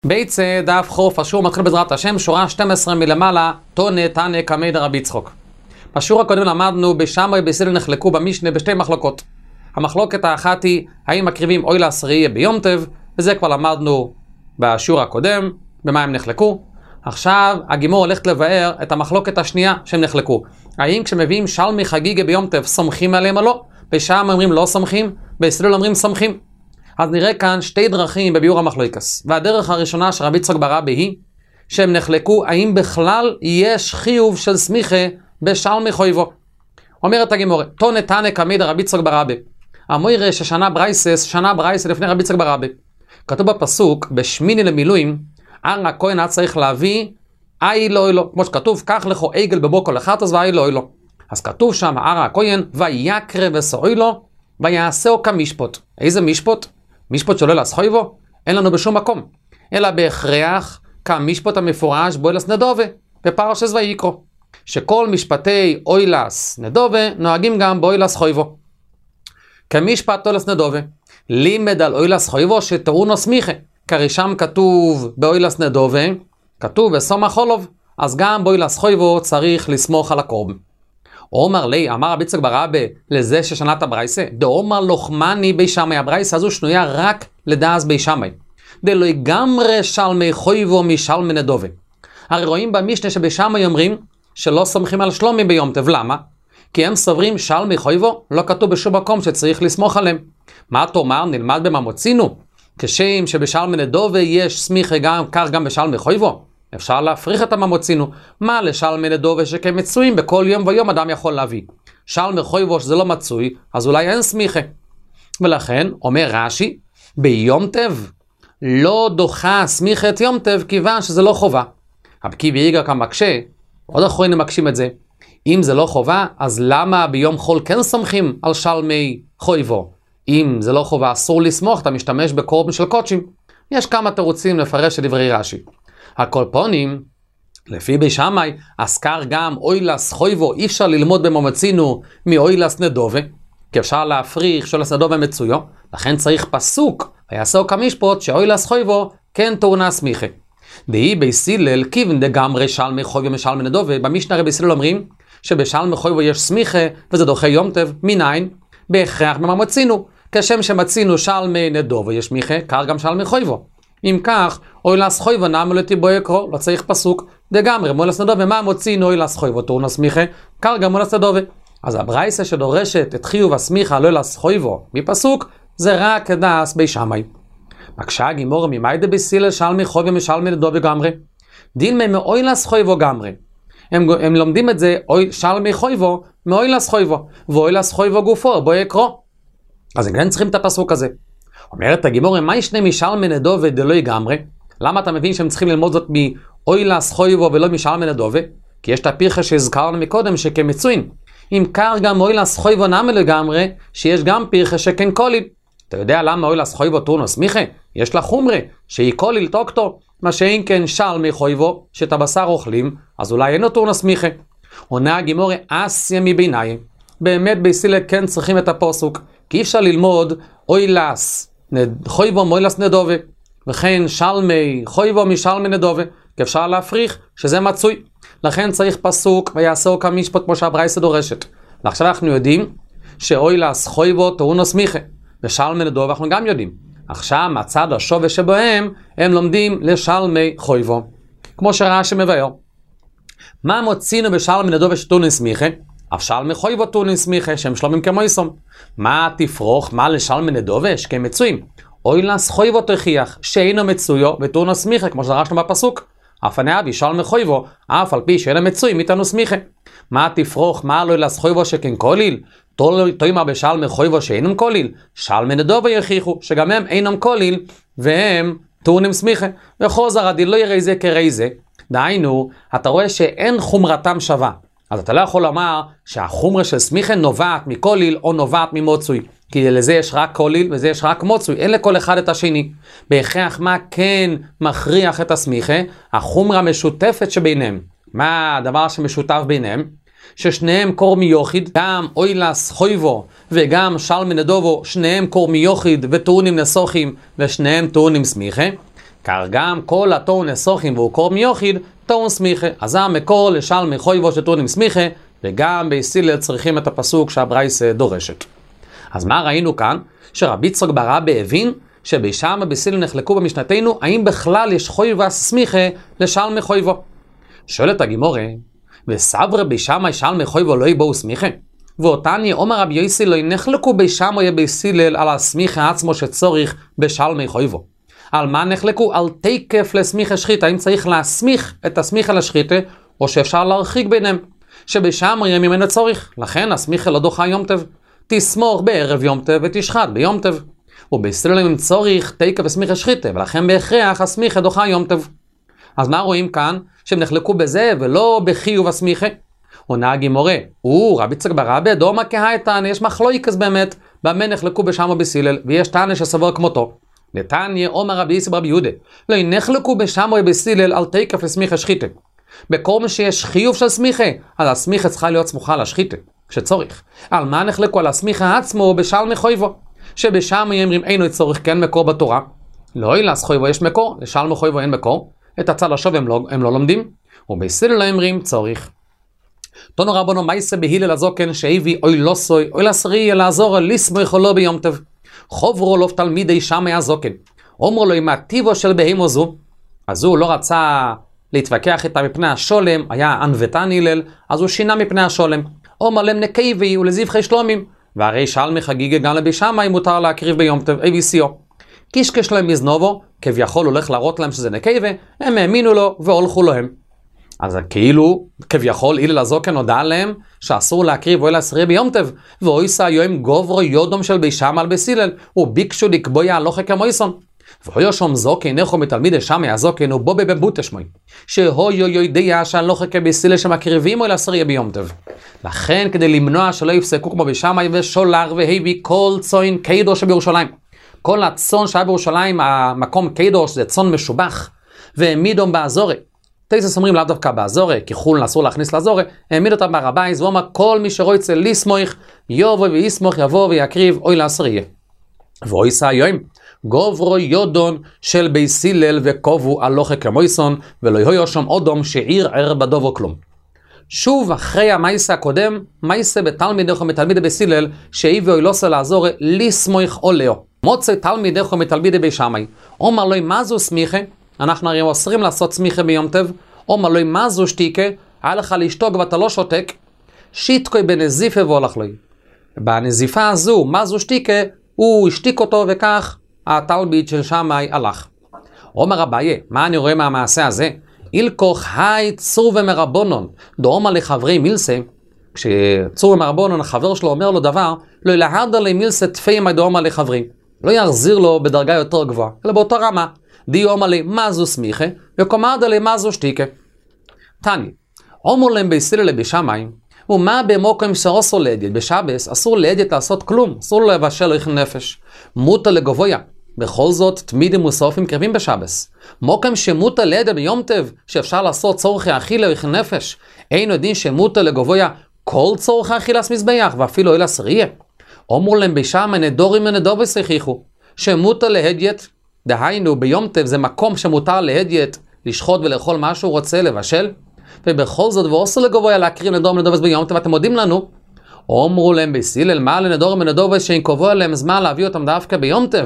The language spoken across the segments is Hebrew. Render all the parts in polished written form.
בית דף חוף, השיעור מתחיל בעזרת השם, שורה 12 מלמעלה, תונה תנא קמי דרבי יצחק. בשיעור הקודם למדנו בשמאי בסילל נחלקו במשנה בשתי מחלוקות. המחלוקת האחת היא האם מקריבים אוי לעשרייה ביום טב, וזה כבר למדנו בשיעור הקודם, במה הם נחלקו. עכשיו הגימור הולכת לבאר את המחלוקת השנייה שהם נחלקו. האם כשמביאים שלמי חגיגה ביום טב סומכים עליהם או לא? בשם אומרים לא סומכים, בסילל אומרים סומכים. אז נראה כאן שתי דרכים בביאור המחלוקס. והדרך הראשונה של רבי יצחק ברבי היא שהם נחלקו האם בכלל יש חיוב של סמיכה בשלמי חויבו. אומרת הגמורה, תונה תנא קמי דרבי יצחק ברבי. המוירה ששנה ברייסס לפני רבי יצחק ברבי. כתוב בפסוק בשמיני למילואים, הר הכהן היה צריך להביא אי לא אלו, כמו שכתוב קח לכו עגל בבוקר לחטוס ואי לא אלו. אז כתוב שם הר הכהן ויקרא וסועי לו ויעשהו כמשפוט. איזה משפוט? משפוט שלא לעשו אין לנו בשום מקום, אלא בהכרח כמשפוט המפורש באוילס נדובה בפרשת ויקרא, שכל משפטי אוילס נדובה נוהגים גם באוילס חויבו. כמשפט אוילס נדובה לימד על אוילס חויבו שטעונו סמיכה, כרי שם כתוב באוילס נדובה, כתוב בסומך חולוב, אז גם באוילס חויבו צריך לסמוך על הקורבן. אומר לי, אמר רבי יצחק ברבי לזה ששנה את הברייסה, דאומר לוחמני בי שמאי, הברייסה הזו שנויה רק לדעס בי שמאי. דלא יגמרי שלמי חויבו משלמי נדובה. הרי רואים במשנה שבי שמאי אומרים שלא סומכים על שלומי ביום טב, למה? כי הם סוברים שלמי חויבו, לא כתוב בשום מקום שצריך לסמוך עליהם. מה תאמר? נלמד במה מוצינו? כשם שבשלמי נדובה יש סמיכה כך גם בשלמי חויבו. אפשר להפריך את הממוצינו. מה לשלמי נדובה שכמצויים בכל יום ויום אדם יכול להביא? שלמי חויבו שזה לא מצוי, אז אולי אין סמיכה. ולכן אומר רש"י, ביום טב לא דוחה סמיכה את יום טב כיוון שזה לא חובה. הבקי ביגר כאן מקשה, עוד אחרונים מקשים את זה. אם זה לא חובה, אז למה ביום חול כן סומכים על שלמי חויבו? אם זה לא חובה, אסור לסמוך, אתה משתמש בקורבן של קודשים. יש כמה תירוצים לפרש את דברי רש"י. הקולפונים, לפי בי שמאי, אזכר גם אוילס חויבו, אי אפשר ללמוד בממצינו מאוילס נדובה, כי אפשר להפריך שאוילס נדובה מצויו, לכן צריך פסוק, ויעשהו כמשפוט שאוילס חויבו כן טעונה סמיכה. דהי בי סילל כיוון דגמרי שלמי חויבו משלמי נדובה, במשנה רבי סילל אומרים שבשלמי חויבו יש סמיכה, וזה דוחה יום טב, מניין? בהכרח בממצינו, כשם שמצינו שלמי נדובה יש סמיכה, כך גם שלמי חויבו. אם כך, אוילס חויבו נאמר לטיבו יקרו, לא צריך פסוק, דגמרי, מוילס נדובה, מה מוצינו אוילס חויבו, טעונה סמיכה, כך גם מוילס נדובה. אז הברייסה שדורשת את חיוב הסמיכה על אוילס חויבו מפסוק, זה רק כדעס בי שמאי. מקשה הגימור ממיידה בסילל שלמי חויבו משלמי נדובה גמרי. דין מאוילס חויבו גמרי. הם לומדים את זה, שלמי חויבו מאוילס חויבו, ואוילס חויבו גופו, בו יקרו. אז הם כן צריכים את הפסוק הזה. אומרת הגימור, מה ישנה משלמי נדובה דלא יגמרי? למה אתה מבין שהם צריכים ללמוד זאת מאוילס חויבו ולא משלמי נדובה? כי יש את הפרחה שהזכרנו מקודם שכמצוין. אם קר גם אוילס חויבו נאמר לגמרי, שיש גם פרחה שכן קוליל. אתה יודע למה אוילס חויבו טעונה סמיכה? יש לה חומרה, שהיא קוליל טוקטו, מה שאין כן שלמי חויבו, שאת הבשר אוכלים, אז אולי אין לו טעונה סמיכה. עונה הגימור, אסיה מביניים. באמת ביסילה כן צריכים את הפסוק, כי אי אפשר ללמוד אוילס חויבו מאוילס נדובה, וכן שלמי חויבו משלמי נדובה, כי אפשר להפריך שזה מצוי. לכן צריך פסוק ויעשהו כמשפוט כמו שהברייסה דורשת. ועכשיו אנחנו יודעים שאוילס חויבו טעונה סמיכה, ושלמי נדובה אנחנו גם יודעים. עכשיו מהצד השווה שבהם הם לומדים לשלמי חויבו, כמו שרש"י מבאר. מה מוצינו בשלמי נדובה שטעונה סמיכה? אף שלמי חויבו טעונה סמיכה שהם שלומים כמו יסום. מה תפרוך? מה לשלמי נדובה שכם מצויים? אוילס חויבו תוכיח שאינו מצויו וטעונה סמיכה, כמו שדרשנו בפסוק. אף הנאבי שלמי חויבו, אף על פי שאינו מצוי מתנו סמיכה. מה תפרוך? מה אוילס חויבו שכן קוליל? תאמר בשלמי חויבו שאינם קוליל. שלמי נדובה יכיחו שגם הם אינם קוליל והם טעונים סמיכה. וחוזר עדי לא יראה זה כראי זה. דהיינו, אתה רואה שאין חומרתם שווה. אז אתה לא יכול לומר שהחומרה של סמיכה נובעת מקוליל או נובעת ממוצוי. כי לזה יש רק קוליל וזה יש רק מוצוי. אין לכל אחד את השני. בהכרח מה כן מכריח את הסמיכה? החומרה המשותפת שביניהם. מה הדבר שמשותף ביניהם? ששניהם קור מיוחיד, גם אוילס חויבו וגם שלמי נדובו, שניהם קור מיוחיד וטעונים נסוכים ושניהם טעונים סמיכה. כך גם כל התור נסוכים והוא קור מיוחיד, תור סמיכה. אז זה המקור לשלמי חויבו שטורנים סמיכה, וגם ביסילל צריכים את הפסוק שהברייס דורשת. אז מה ראינו כאן? שרבי יצחק בר רבי הבין שבשם בסילל נחלקו במשנתנו, האם בכלל יש חויבה סמיכה לשלמי חויבו. שואלת הגימורה, וסברה בשם שלמי חויבו לא יבואו סמיכה? ואותני אומר רבי יוסי לא נחלקו בשם או בסילל על הסמיכה עצמו שצורך בשלמי חויבו. על מה נחלקו? על תקף לסמיכה שחיתה, האם צריך להסמיך את הסמיכה לשחיתה, או שאפשר להרחיק ביניהם, שבשם יהיה ממנו צורך, לכן הסמיכה לא דוחה יום טב, תסמוך בערב יום טב ותשחט ביום טב, ובסילל עם צורך תקף לסמיכה שחיתה, ולכן בהכרח הסמיכה דוחה יום טב. אז מה רואים כאן? שהם נחלקו בזה ולא בחיוב הסמיכה. עונה הגימורה, רבי יצחק בר רבי דומה כהייתן, יש מחלוקת באמת, במה נחלקו בשם או בסילל, ויש תנא שסבור כמותו. נתניה אומר רבי יוסי ברבי יהודה, לא נחלקו בשם או בסילל על תקף לסמיכה שחיתה. בכל שיש חיוב של סמיכה, אז הסמיכה צריכה להיות סמוכה לשחיתה, כשצורך. על מה נחלקו? על הסמיכה עצמו בשלמי חויבו, שבשם אומרים אינו צורך כן מקור בתורה. לא אילס חויבו יש מקור, לשלמי חויבו אין מקור, את הצד השוב הם לא לומדים, ובסילל אומרים צורך. תנו רבנו מייסה בהילל הזוקן שהביא אוי לא סוי, אוי לסרי לעזור לסמוך לו ביום טב. חוברו לו תלמידי שמי הזוקן. אומרו לו אם הטיבו של בהימו זו, אז הוא לא רצה להתווכח איתה מפני השולם, היה ענוותן הלל, אז הוא שינה מפני השולם. אומר להם נקייבי ולזבחי שלומים, והרי שלמי חגיגה גם לבי שמי מותר להקריב ביום טב, ABCO. קישקש להם מזנובו, כביכול הולך להראות להם שזה נקייבי, הם האמינו לו והולכו לו הם. אז כאילו, כביכול, הלל הזוקן הודע להם שאסור להקריב אוהל עשרי ביום טב, ואויסה היום גוברו יודום של בי שם על בסילל, וביקשו לקבוע הלוכה כמויסון. והויו שום זוקן, נכו מתלמידי שמי הזוקן, ובו בבוטה שמוי, שהויו יודע שהלוכה כבסילל שמקריבים אוהל עשרי ביום טב. לכן, כדי למנוע שלא יפסקו כמו בשמי ושולר והביא כל צוין קדוש בירושלים. כל הצון שהיה בירושלים, המקום קדוש זה צון משובח, והעמידום באזורי. תייסס אומרים לאו דווקא באזורי, כי חולן אסור להכניס לאזורי, העמיד אותם בהר הבית, ואומר כל מי שרוצה לסמוך, יבוא ויסמוך יבוא ויקריב אוי לעשרי. ואויסה היום, גוברו יודון של בייס הלל וקובו הלוכה כמויסון, ולא יהיו שם אודום שערער בדובו כלום. שוב אחרי המייסה הקודם, מייסה בתלמידך ומתלמידי בייס הלל, שהביא אוי לוסה לעזורי לסמוך עולהו. מוצא תלמידך ומתלמידי בי שמי, אומר לו מה זו סמיכה? אנחנו הרי אוסרים לעשות סמיכה ביום טב, אומר לו מה זו שתיקה? היה לך לשתוק ואתה לא שותק, שיתקוי בנזיפה והולך לו. בנזיפה הזו, מה זו שתיקה? הוא השתיק אותו וכך התלמיד של שמי הלך. אומר אביי, מה אני רואה מהמעשה הזה? אילקוך היי צור ומרבונון, דאומר לחברי מילסה, כשצור ומרבונון החבר שלו אומר לו דבר, לא ילהדר לי מילסה תפי מי דאומר לחברי, לא יחזיר לו בדרגה יותר גבוהה, אלא באותה רמה. די אומר לי מה זו סמיכה, וקומרדה לי מה זו שתיקה. תני, אומר להם בסילל לבשמי, ומה במוקם שאסור להדיית, בשבס אסור להדיית לעשות כלום, אסור לבשל איכן נפש. מוטה לגבויה, בכל זאת תמידים מוסופים קרבים בשבס. מוקם שמוטה להדיית ביום טב, שאפשר לעשות צורכי אכילה איכן נפש, אין יודעים שמוטה לגבויה כל צורכי אכילס מזבח, ואפילו אל עשרייה. אומר להם בשמי נדורים ונדובס הכיחו, שמוטה להדיית, דהיינו ביום טב זה מקום שמותר להדיית, לשחוט ולאכול מה שהוא רוצה לבשל, ובכל זאת ואוסר לגבויה להקריב נדורם ונדובס ביום טב, אתם מודים לנו. אומרו להם בסילל מה לנדורם ונדובס שאין קבוע להם זמן להביא אותם דווקא ביום טב.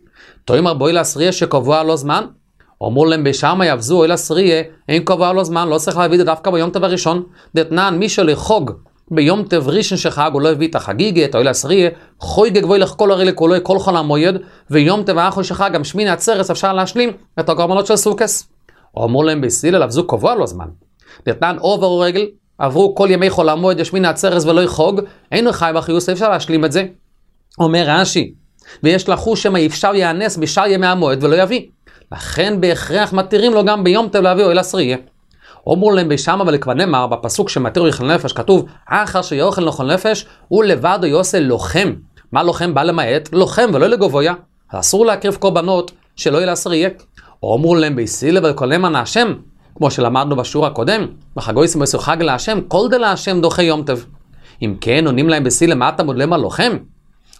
תאמר בו אל עשרייה שקבוע לו זמן, אומרו להם בשמה יבזו אל עשרייה, אין קבוע לו זמן, לא צריך להביא את דווקא ביום טב הראשון, דתנן מי שלחוג ביום טב ראשון שחג הוא לא הביא את החגיגה, את אוהל עשרייה, חויג גבוי לך כל הרי לכולו, כל חול המועד, ויום טב האחרון שחג גם שמיני עצרת אפשר להשלים את הגרמנות של סוכס. אמרו להם בסילל עבזו קבוע לו זמן. דתנן עובר רגל, עברו כל ימי חול המועד, יש מיני עצרת ולא יחוג, אין חי בחיוס, אפשר להשלים את זה. אומר רש"י, ויש לחוש שמה אפשר יאנס בשאר ימי המועד ולא יביא. לכן בהכרח מתירים לו גם ביום טב להביא אוהל עשרייה. אומרו להם בשמה ולכבר נאמר בפסוק שמתיר יאכל נפש, כתוב אחר שיאכל לאכול נפש הוא לבד יעשה לוחם. מה לוחם? בא למעט לוחם ולא לגבויה. אסור להקריב קורבנות שלא יהיה לעשרייה. אומרו להם בסילל ולקונם השם, כמו שלמדנו בשיעור הקודם, בחגו יסמוס חג להשם, כל דלה השם דוחה יום טב. אם כן עונים להם בסילל מה אתה מודלם על לוחם?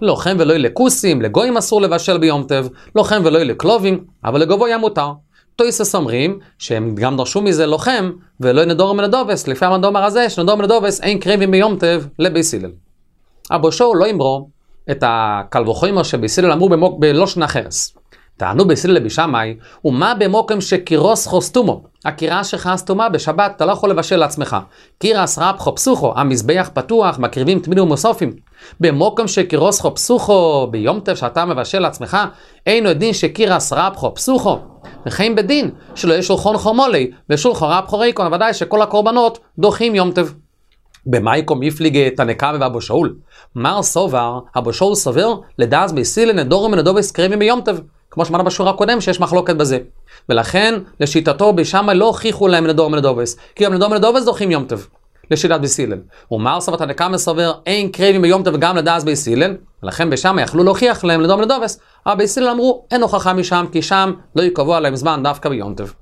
לוחם ולא לכוסים, לגויים אסור לבשל ביום טב, לוחם ולא לכלובים, אבל לגבוי מותר. תויסס אומרים שהם גם דרשו מזה לוחם ולא נדור מנדובס, לפי המדומר הזה שנדור מנדובס אין קרבים ביום טב לבייס הלל. אבו שאול לא אמרו את הקל וחומר שבייס הלל אמרו בלושן אחרס. טענו בייס הלל בשמאי, ומה במוקם שקירוס חוסטומו, הקירה שחסטומה בשבת אתה לא יכול לבשל לעצמך. קירס רב חופסוכו, המזבח פתוח, מקריבים תמיד ומוסופים. במוקם שקירוס חופסוכו, ביום טב שאתה מבשל לעצמך, אינו דין שקירס רב חופסוכו. וכן בדין שלא יש שולחון חומולי ושולחון רב חוריקון, ודאי שכל הקורבנות דוחים יום טב. במייקום מפליגה תנקה ואבו שאול. מר סובר, אבו שאול סובר, לדעז בייסילה נדורים ונדובס קרבים ביום טב. כמו שמענו בשיעור הקודם שיש מחלוקת בזה. ולכן לשיטתו בשמה לא הוכיחו להם נדורים ונדובס, כי גם נדורים ונדובס דוחים יום טב. לשיטת בייס הלל. ומר סובר תנקה מסובר, אין קרבים ביום טב גם לדעז בייס הלל, ולכן בשמה יכלו להוכיח להם נדורים ונדובס, אבל בייס הלל אמרו אין הוכחה משם, כי שם לא יקבוע להם זמן דווקא ביום טב.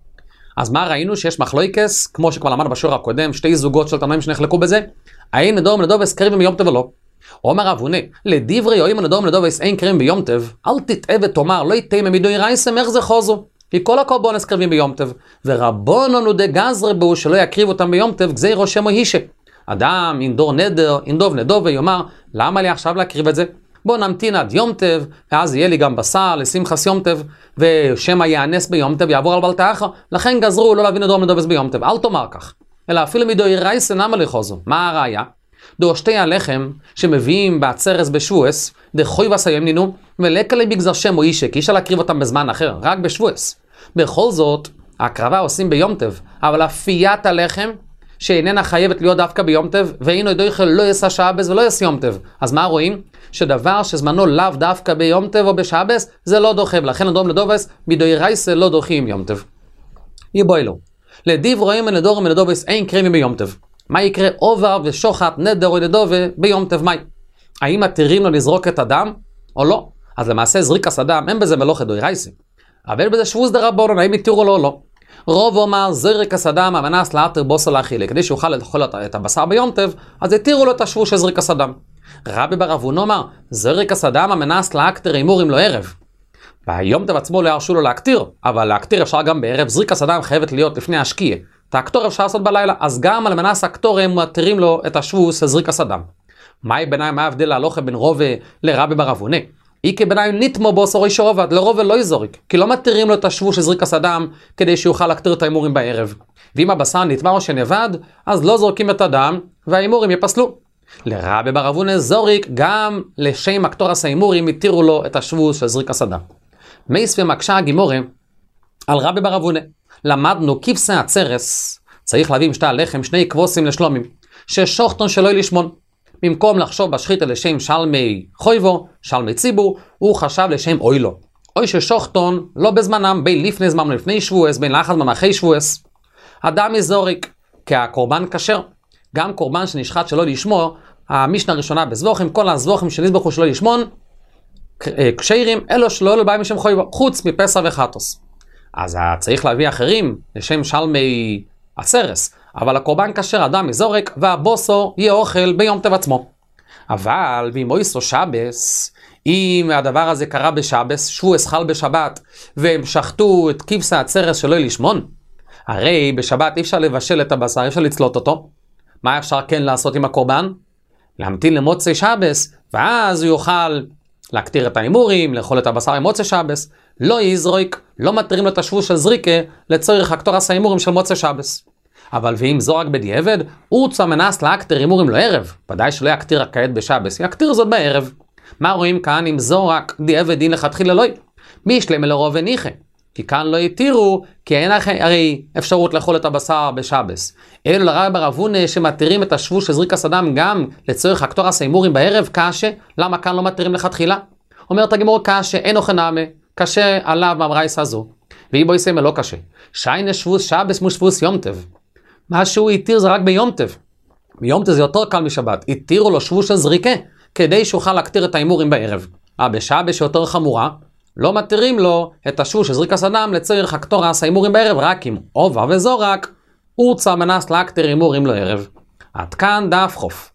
אז מה ראינו? שיש מחלוקס, כמו שכבר למדנו בשיעור הקודם, שתי זוגות של תנאים שנחלקו בזה, האם נדורים ונדובס קרבים ביום טב או לא? אומר אבונה, לדברי או אם נדורים ונדובס אין קרבים ביום טב, אל תטעה ותאמר, לא יתאם מדוי רייסם, איך זה חוזו? כי כל הקורבנות קרבים ביום טב, ורבוננו דגזרי בו שלא יקריב אותם ביום טב, גזירו שמו הישה. אדם ינדור נדר, ינדוב נדוב ויאמר, למה לי עכשיו להקריב את זה? בוא נמתין עד יום טב, ואז יהיה לי גם בשר לשמחס יום טב, ושמא יאנס ביום טב, יעבור על בלטה אחר, לכן גזרו לא להביא נדור נדובס ביום טב, אל תאמר כך. אלא אפילו מדוי רייסן נמה לחוזו. מה הראיה? דו שתי הלחם שמביאים בעצרס בשבועס, דחוי וסיים נינו, ולקלי בגזר שמו אישה, כי אי אפשר להקריב אותם בזמן אחר, רק בשבועס. בכל זאת, ההקרבה עושים ביום טב, אבל אפיית הלחם, שאיננה חייבת להיות דווקא ביום טב, ואינו ידויכל לא יסע שעבס ולא יסע יום טב. אז מה רואים? שדבר שזמנו לאו דווקא ביום טב או בשעבס, זה לא דוחה, ולכן נדורים ונדובס, מדוי רייסה לא דוחים יום טב. יבואי לו. לדיב רואים נדורים ונדובס אין קרבים ביום טב. מה יקרה עובר ושוחט נדר או נדובה ביום טב מי? האם מתירים לו לזרוק את הדם או לא? אז למעשה זריקת הדם אין בזה מלאכת דוי רייסה. אבל בזה שבוז דרבנן, האם יתירו לו או לא? רוב אומר זריקת הדם המנס לאתר בוסו לאכילה, כדי שיוכל לאכול את הבשר ביום טב, אז יתירו לו את השבוע של זריקת הדם. רבי בר אבונה אומר, זריקת הדם המנס לאקטר הימורים לו ערב. ביום טב עצמו לא ירשו לו להקטיר, אבל להקטיר אפשר גם בערב, זריקת הדם חייבת להיות לפני השקיע. את האקטור אפשר לעשות בלילה, אז גם על מנס האקטור הם מתירים לו את השבוע של זריקת הדם. מהי ביניים, מה ההבדל להלוכה בין רובה לרבי בר אבונה? אי כביניים ניתמו בוס או רישו עובד, לרובה לא יזוריק, כי לא מתירים לו את השבוע של זריקת הדם כדי שיוכל להקטיר את האימורים בערב. ואם הבשר נטמע או שנבד, אז לא זורקים את הדם והאימורים יפסלו. לרבי בר אבונה זוריק, גם לשם הקטורס האימורים יתירו לו את השבוע של זריקת הדם. מייס ומקשה הגימורים על רבי בר אבונה. למדנו כבשי הצרס, צריך להביא עם שתי הלחם שני כבוסים לשלומים, ששוחטון שלא לשמון. במקום לחשוב בשחיטה לשם שלמי חויבו, שלמי ציבור, הוא חשב לשם אוילו. אוי ששוחטון לא בזמנם, בין לפני זמן לפני שבועס, בין לאחד ממחי שבועס. אדם יזוריק, כי הקורבן כשר. גם קורבן שנשחט שלא לשמור, המשנה הראשונה בזבוחים, כל הזבוחים שנזבחו שלא לשמון, כשרים, אלו שלא לבאים משם חויבו, חוץ מפסח וחטוס. אז צריך להביא אחרים לשם שלמי הצרס, אבל הקורבן כשר אדם יזורק, והבוסו יהיה אוכל ביום טב עצמו. אבל ואם אויסו שבס, אם הדבר הזה קרה בשבס, שבועס חל בשבת, והם שחטו את כבשי הצרס שלא לשמון, הרי בשבת אי אפשר לבשל את הבשר, אי אפשר לצלות אותו. מה אפשר כן לעשות עם הקורבן? להמתין למוצאי שבס, ואז הוא יוכל להקטיר את האימורים, לאכול את הבשר עם מוצאי שבס. לא יזרויק, לא מתירים לו את השבוע של זריקה לצורך הקטורס האימורים של מוצאי שבס. אבל ואם זורק בדיעבד, הוא מנס להקטיר אימורים לו ערב. ודאי שלא יקטיר כעת בשבס, יקטיר זאת בערב. מה רואים כאן אם זורק דיעבד דין לכתחילה לא? מי ישלם לרוב וניחה? כי כאן לא יתירו, כי אין הרי אפשרות לאכול את הבשר בשבס. אלו לרבי בר אבונה שמתירים את השבוע של זריקת הדם גם לצורך הקטורס האימורים בערב, קשה, למה כאן לא מתירים לכתחילה? אומרת הגמרא קשה, אין אוכל נעמה, קשה עליו מהברייסה הזו. ואם בו יסיימה לא קשה. שיינה שבוס שבס מושבוס יום טב. מה שהוא יתיר זה רק ביום טב. ביום טב זה יותר קל משבת. יתירו לו שבוע של זריקה, כדי שאוכל להקטיר את האימורים בערב. בשבס שיותר חמורה, לא מתירים לו את השבוע של זריקת הדם לצורך הקטורס האימורים בערב, רק אם עובר וזורק, הוא מנס להקטיר אימורים לערב. עד כאן דף חוף.